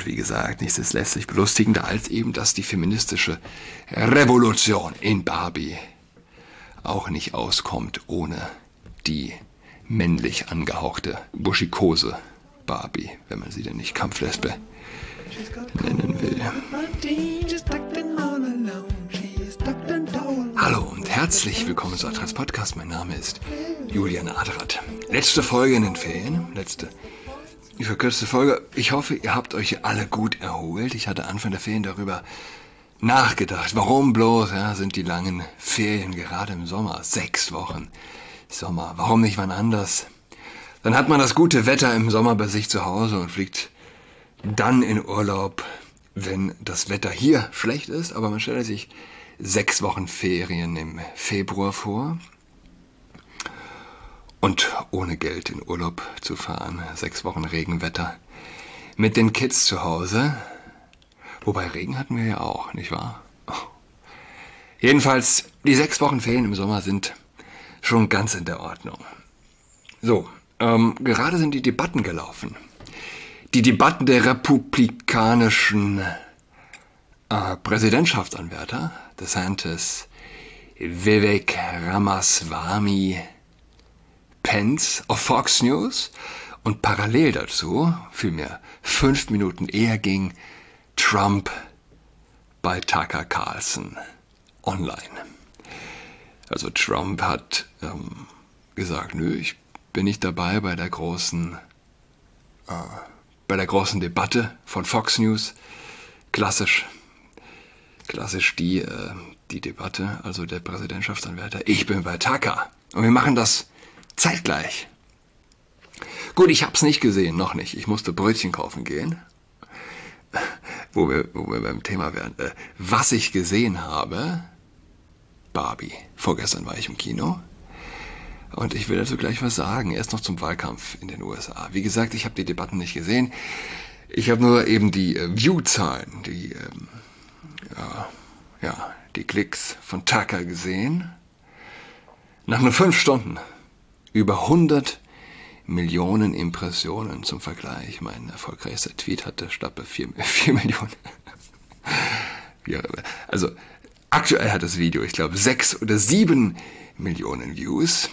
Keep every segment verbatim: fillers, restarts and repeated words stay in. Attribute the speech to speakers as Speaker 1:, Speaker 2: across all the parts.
Speaker 1: Und wie gesagt, nichts ist letztlich belustigender als eben, dass die feministische Revolution in Barbie auch nicht auskommt ohne die männlich angehauchte, buschikose Barbie, wenn man sie denn nicht Kampflesbe nennen will. Hallo und herzlich willkommen zu Adras Podcast. Mein Name ist Julian Adrat. Letzte Folge in den Ferien, letzte verkürzte Folge. Ich hoffe, ihr habt euch alle gut erholt. Ich hatte Anfang der Ferien darüber nachgedacht. Warum bloß ja, sind die langen Ferien gerade im Sommer? Sechs Wochen Sommer. Warum nicht wann anders? Dann hat man das gute Wetter im Sommer bei sich zu Hause und fliegt dann in Urlaub, wenn das Wetter hier schlecht ist. Aber man stellt sich sechs Wochen Ferien im Februar vor. Und ohne Geld in Urlaub zu fahren, sechs Wochen Regenwetter mit den Kids zu Hause. Wobei Regen hatten wir ja auch, nicht wahr? Oh. Jedenfalls, die sechs Wochen Ferien im Sommer sind schon ganz in der Ordnung. So, ähm, gerade sind die Debatten gelaufen. Die Debatten der republikanischen äh, Präsidentschaftsanwärter, DeSantis, Vivek Ramaswamy, Pence auf Fox News und parallel dazu, vielmehr fünf Minuten eher, ging Trump bei Tucker Carlson online. Also Trump hat ähm, gesagt, nö, ich bin nicht dabei bei der großen, äh, bei der großen Debatte von Fox News. Klassisch, klassisch die, äh, die Debatte, also der Präsidentschaftsanwärter. Ich bin bei Tucker und wir machen das zeitgleich. Gut, ich habe es nicht gesehen, noch nicht. Ich musste Brötchen kaufen gehen, wo wir, wo wir beim Thema wären. Äh, was ich gesehen habe, Barbie. Vorgestern war ich im Kino und ich will dazu gleich was sagen. Erst noch zum Wahlkampf in den U S A. Wie gesagt, ich habe die Debatten nicht gesehen. Ich habe nur eben die äh, View-Zahlen, die, ähm, ja, ja, die Klicks von Tucker gesehen. Nach nur fünf Stunden über hundert Millionen Impressionen zum Vergleich. Mein erfolgreichster Tweet hatte Stappe vier Millionen. Also aktuell hat das Video, ich glaube, sechs oder sieben Millionen Views.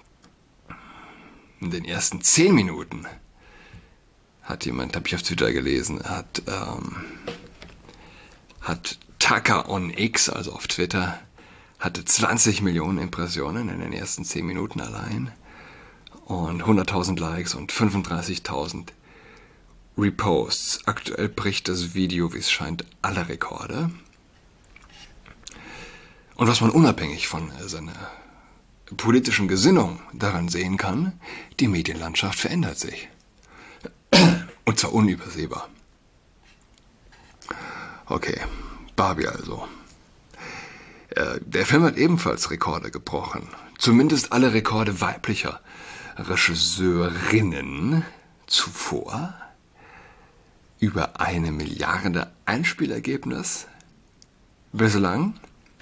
Speaker 1: In den ersten zehn Minuten hat jemand, habe ich auf Twitter gelesen, hat, ähm, hat Tucker on X, also auf Twitter, hatte zwanzig Millionen Impressionen in den ersten zehn Minuten allein. Und hunderttausend Likes und fünfunddreißigtausend Reposts. Aktuell bricht das Video, wie es scheint, alle Rekorde. Und was man unabhängig von seiner politischen Gesinnung daran sehen kann, die Medienlandschaft verändert sich. Und zwar unübersehbar. Okay, Barbie also. Der Film hat ebenfalls Rekorde gebrochen. Zumindest alle Rekorde weiblicher Regisseurinnen zuvor. Über eine Milliarde Einspielergebnis bislang.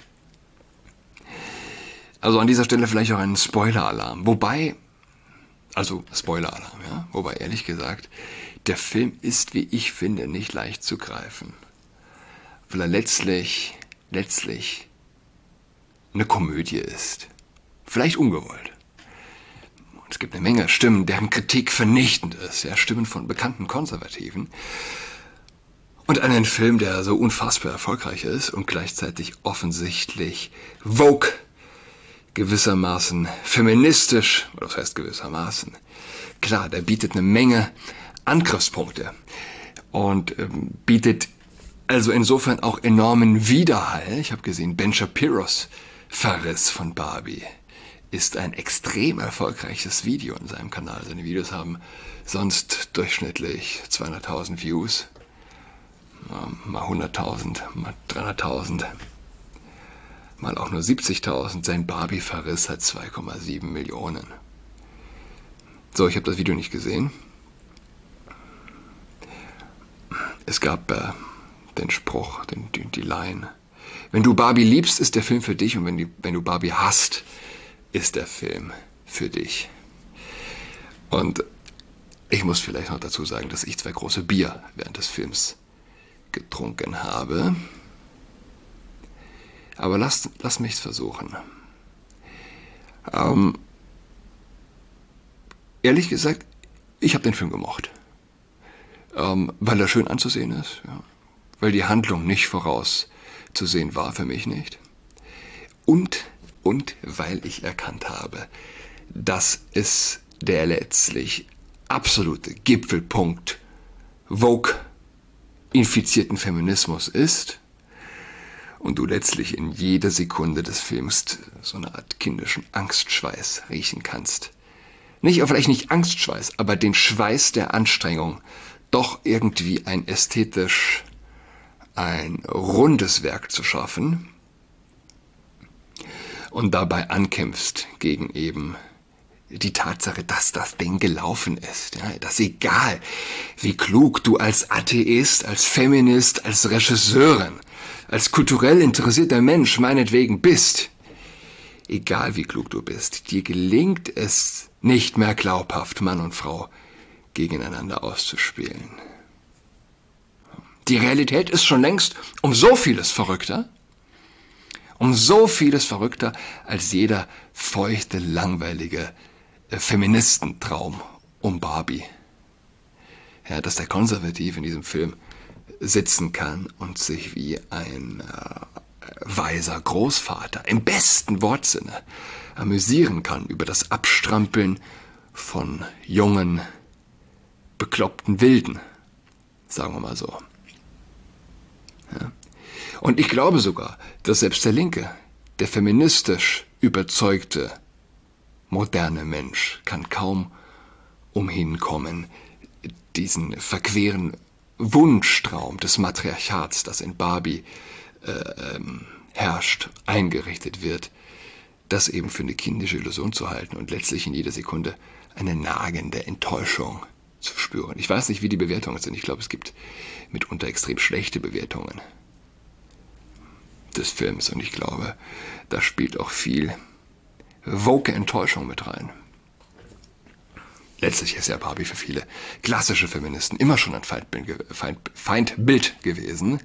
Speaker 1: Also an dieser Stelle vielleicht auch ein Spoiler-Alarm. Wobei, also Spoiler-Alarm, ja. Wobei ehrlich gesagt, der Film ist, wie ich finde, nicht leicht zu greifen. Weil er letztlich, letztlich eine Komödie ist. Vielleicht ungewollt. Es gibt eine Menge Stimmen, deren Kritik vernichtend ist. Ja, Stimmen von bekannten Konservativen. Und einen Film, der so unfassbar erfolgreich ist und gleichzeitig offensichtlich woke, gewissermaßen feministisch, oder was heißt gewissermaßen? Klar, der bietet eine Menge Angriffspunkte und ähm, bietet also insofern auch enormen Widerhall. Ich habe gesehen, Ben Shapiros Verriss von Barbie ist ein extrem erfolgreiches Video in seinem Kanal. Seine Videos haben sonst durchschnittlich zweihunderttausend Views, mal hunderttausend, mal dreihunderttausend, mal auch nur siebzigtausend. Sein Barbie-Verriss hat zwei Komma sieben Millionen. So, ich habe das Video nicht gesehen. Es gab äh, den Spruch, den, die, die Line: Wenn du Barbie liebst, ist der Film für dich, und wenn, die, wenn du Barbie hasst, ist der Film für dich. Und Ich muss vielleicht noch dazu sagen, dass ich zwei große Bier während des Films getrunken habe. Aber lass, lass mich es versuchen. Ähm, ehrlich gesagt, ich habe den Film gemocht. Ähm, weil er schön anzusehen ist. Ja. Weil die Handlung nicht vorauszusehen war, für mich nicht. Und, und weil ich erkannt habe, dass es der letztlich absolute Gipfelpunkt Vogue-infizierten Feminismus ist und du letztlich in jeder Sekunde des Films so eine Art kindischen Angstschweiß riechen kannst. Nicht, vielleicht nicht Angstschweiß, aber den Schweiß der Anstrengung, doch irgendwie ein ästhetisch, ein rundes Werk zu schaffen und dabei ankämpfst gegen eben die Tatsache, dass das Ding gelaufen ist. Ja, dass egal, wie klug du als Atheist, als Feminist, als Regisseurin, als kulturell interessierter Mensch meinetwegen bist, egal wie klug du bist, dir gelingt es nicht mehr glaubhaft, Mann und Frau gegeneinander auszuspielen. Die Realität ist schon längst um so vieles verrückter, um so vieles verrückter als jeder feuchte, langweilige Feministentraum um Barbie. Ja, dass der Konservative in diesem Film sitzen kann und sich wie ein äh, weiser Großvater im besten Wortsinne amüsieren kann über das Abstrampeln von jungen, bekloppten Wilden, sagen wir mal so. Ja. Und ich glaube sogar, dass selbst der Linke, der feministisch überzeugte, moderne Mensch kann kaum umhin kommen, diesen verqueren Wunschtraum des Matriarchats, das in Barbie äh, ähm, herrscht, eingerichtet wird, das eben für eine kindische Illusion zu halten und letztlich in jeder Sekunde eine nagende Enttäuschung zu spüren. Ich weiß nicht, wie die Bewertungen sind. Ich glaube, es gibt mitunter extrem schlechte Bewertungen des Films und ich glaube, da spielt auch viel woke Enttäuschung mit rein. Letztlich ist ja Barbie für viele klassische Feministen immer schon ein Feindbild, Feind, Feindbild gewesen.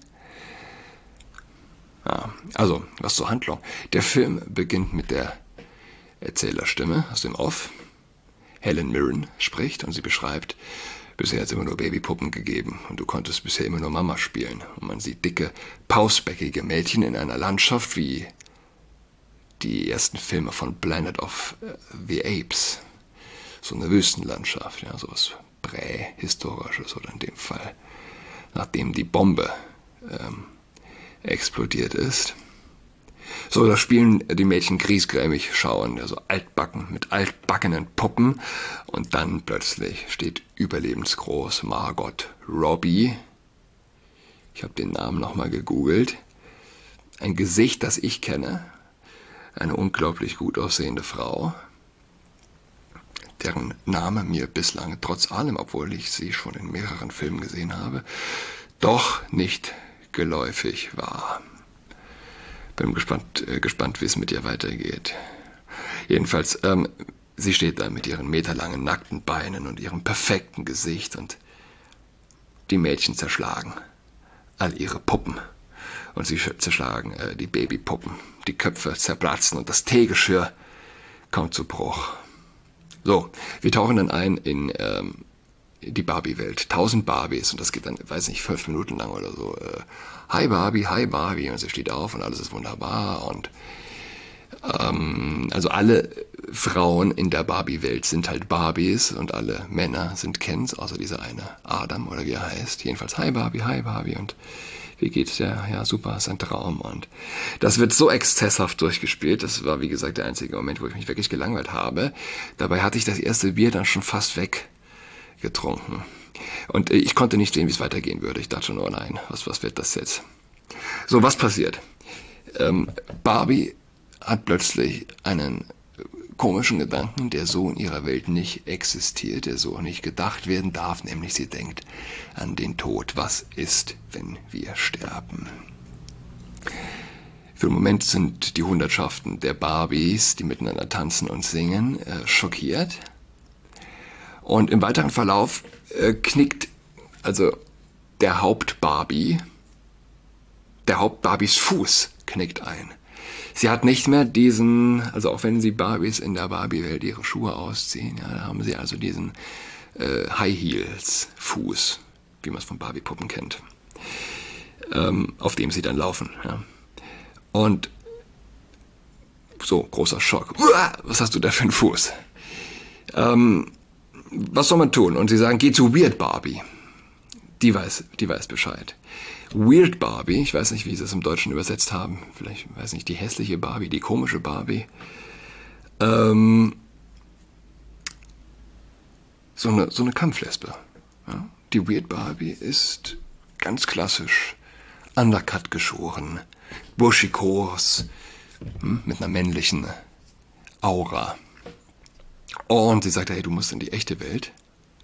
Speaker 1: Ja, also, was zur Handlung. Der Film beginnt mit der Erzählerstimme aus dem Off. Helen Mirren spricht und sie beschreibt, bisher hat es immer nur Babypuppen gegeben und du konntest bisher immer nur Mama spielen. Und man sieht dicke, pausbäckige Mädchen in einer Landschaft wie die ersten Filme von Planet of the Apes. So eine Wüstenlandschaft, ja, sowas Prähistorisches oder in dem Fall, nachdem die Bombe ähm, explodiert ist. So, da spielen die Mädchen griesgrämig schauen, also altbacken mit altbackenen Puppen und dann plötzlich steht überlebensgroß Margot Robbie. Ich habe den Namen nochmal gegoogelt. Ein Gesicht, das ich kenne. Eine unglaublich gut aussehende Frau, deren Name mir bislang trotz allem, obwohl ich sie schon in mehreren Filmen gesehen habe, doch nicht geläufig war. Bin gespannt, äh, gespannt, wie es mit ihr weitergeht. Jedenfalls, ähm, sie steht da mit ihren meterlangen nackten Beinen und ihrem perfekten Gesicht und die Mädchen zerschlagen all ihre Puppen. Und sie zerschlagen äh, die Babypuppen. Die Köpfe zerplatzen und das Teegeschirr kommt zu Bruch. So, wir tauchen dann ein in ähm, die Barbie-Welt. Tausend Barbies und das geht dann, weiß nicht, fünf Minuten lang oder so. Äh, hi Barbie, hi Barbie und sie steht auf und alles ist wunderbar und ähm, also alle Frauen in der Barbie-Welt sind halt Barbies und alle Männer sind Kens, außer dieser eine Adam oder wie er heißt. Jedenfalls hi Barbie, hi Barbie und wie geht's? Ja, ja, super, ist ein Traum. Und das wird so exzesshaft durchgespielt. Das war, wie gesagt, der einzige Moment, wo ich mich wirklich gelangweilt habe. Dabei hatte ich das erste Bier dann schon fast weggetrunken. Und ich konnte nicht sehen, wie es weitergehen würde. Ich dachte schon, oh nein, was, was wird das jetzt? So, was passiert? Ähm, Barbie hat plötzlich einen komischen Gedanken, der so in ihrer Welt nicht existiert, der so nicht gedacht werden darf, nämlich sie denkt an den Tod. Was ist, wenn wir sterben? Für den Moment sind die Hundertschaften der Barbies, die miteinander tanzen und singen, äh, schockiert. Und im weiteren Verlauf äh, knickt also der Haupt-Barbie, der Haupt-Barbies Fuß knickt ein. Sie hat nicht mehr diesen, also auch wenn sie Barbies in der Barbie-Welt ihre Schuhe ausziehen, ja, da haben sie also diesen äh, High-Heels-Fuß, wie man es von Barbie-Puppen kennt, ähm, auf dem sie dann laufen. Ja. Und so, großer Schock. Uah, was hast du da für einen Fuß? Ähm, was soll man tun? Und sie sagen, geh zu Weird Barbie. Die weiß, die weiß Bescheid. Weird Barbie, ich weiß nicht, wie sie es im Deutschen übersetzt haben. Vielleicht, weiß nicht, die hässliche Barbie, die komische Barbie. Ähm, so eine, so eine Kampflesbe. Ja? Die Weird Barbie ist ganz klassisch Undercut geschoren, buschikos, hm, mit einer männlichen Aura. Und sie sagt, hey, du musst in die echte Welt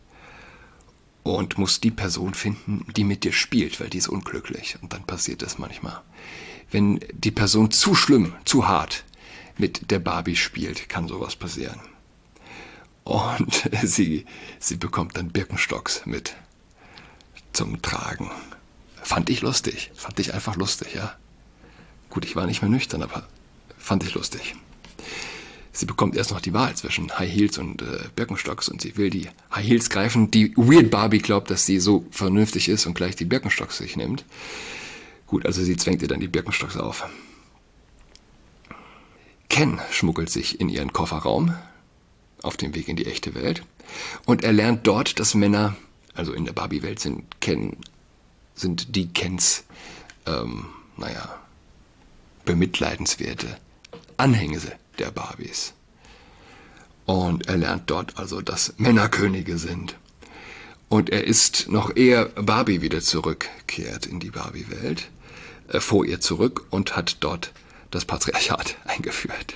Speaker 1: und musst die Person finden, die mit dir spielt, weil die ist unglücklich. Und dann passiert das manchmal. Wenn die Person zu schlimm, zu hart mit der Barbie spielt, kann sowas passieren. Und sie, sie bekommt dann Birkenstocks mit zum Tragen. Fand ich lustig. Fand ich einfach lustig, ja. Gut, ich war nicht mehr nüchtern, aber fand ich lustig. Sie bekommt erst noch die Wahl zwischen High Heels und äh, Birkenstocks und sie will die High Heels greifen. Die Weird Barbie glaubt, dass sie so vernünftig ist und gleich die Birkenstocks sich nimmt. Gut, also sie zwängt ihr dann die Birkenstocks auf. Ken schmuggelt sich in ihren Kofferraum auf dem Weg in die echte Welt und er lernt dort, dass Männer, also in der Barbie-Welt sind Ken, sind die Kens, ähm, naja, bemitleidenswerte Anhängsel der Barbies. Und er lernt dort also, dass Männer Könige sind. Und er ist noch ehe Barbie wieder zurückkehrt in die Barbie-Welt, äh, vor ihr zurück und hat dort das Patriarchat eingeführt.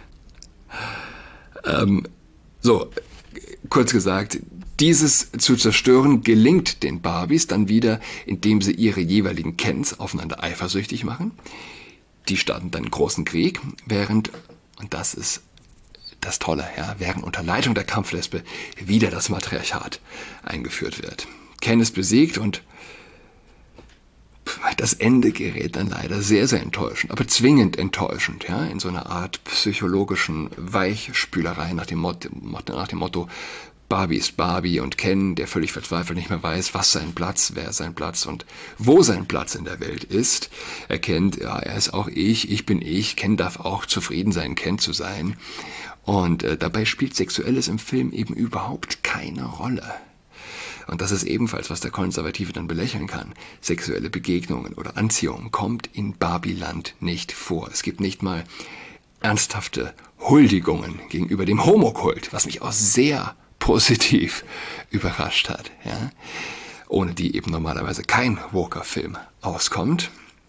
Speaker 1: Ähm, so, kurz gesagt, dieses zu zerstören gelingt den Barbies dann wieder, indem sie ihre jeweiligen Kens aufeinander eifersüchtig machen. Die starten dann einen großen Krieg, während, und das ist das Tolle, ja, während unter Leitung der Kampflesbe wieder das Matriarchat eingeführt wird. Ken ist besiegt und das Ende gerät dann leider sehr, sehr enttäuschend, aber zwingend enttäuschend, ja, in so einer Art psychologischen Weichspülerei nach dem Motto, nach dem Motto Barbie ist Barbie und Ken, der völlig verzweifelt nicht mehr weiß, was sein Platz, wer sein Platz und wo sein Platz in der Welt ist. Er kennt, ja, er ist auch ich, ich bin ich, Ken darf auch zufrieden sein, Ken zu sein. Und äh, dabei spielt Sexuelles im Film eben überhaupt keine Rolle. Und das ist ebenfalls, was der Konservative dann belächeln kann. Sexuelle Begegnungen oder Anziehung kommt in Barbieland nicht vor. Es gibt nicht mal ernsthafte Huldigungen gegenüber dem Homokult, was mich auch sehr positiv überrascht hat, ja? Ohne die eben normalerweise kein Walker-Film auskommt.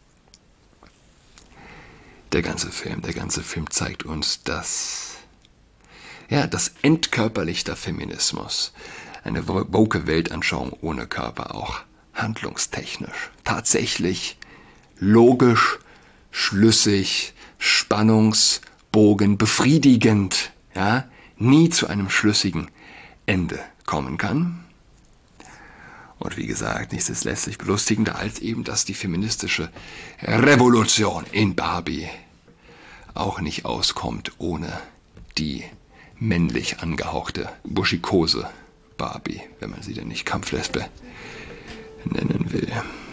Speaker 1: Der ganze Film, der ganze Film zeigt uns, dass ja, das entkörperlichter Feminismus, eine woke Weltanschauung ohne Körper, auch handlungstechnisch, tatsächlich logisch, schlüssig, spannungsbogen, befriedigend, ja, nie zu einem schlüssigen Ende kommen kann. Und wie gesagt, nichts ist letztlich belustigender als eben, dass die feministische Revolution in Barbie auch nicht auskommt ohne die männlich angehauchte, buschikose Barbie, wenn man sie denn nicht Kampflesbe nennen will.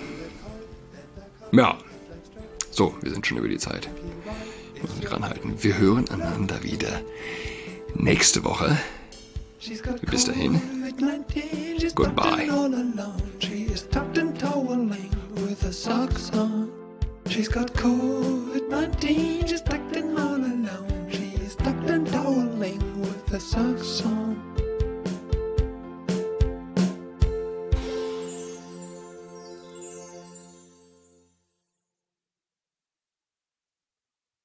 Speaker 1: Ja, so, wir sind schon über die Zeit. Ich muss mich ranhalten. Wir hören einander wieder nächste Woche. Bis dahin. Goodbye. She's got COVID nineteen, she's tucked in all alone. She's tucked and toweling with her socks on.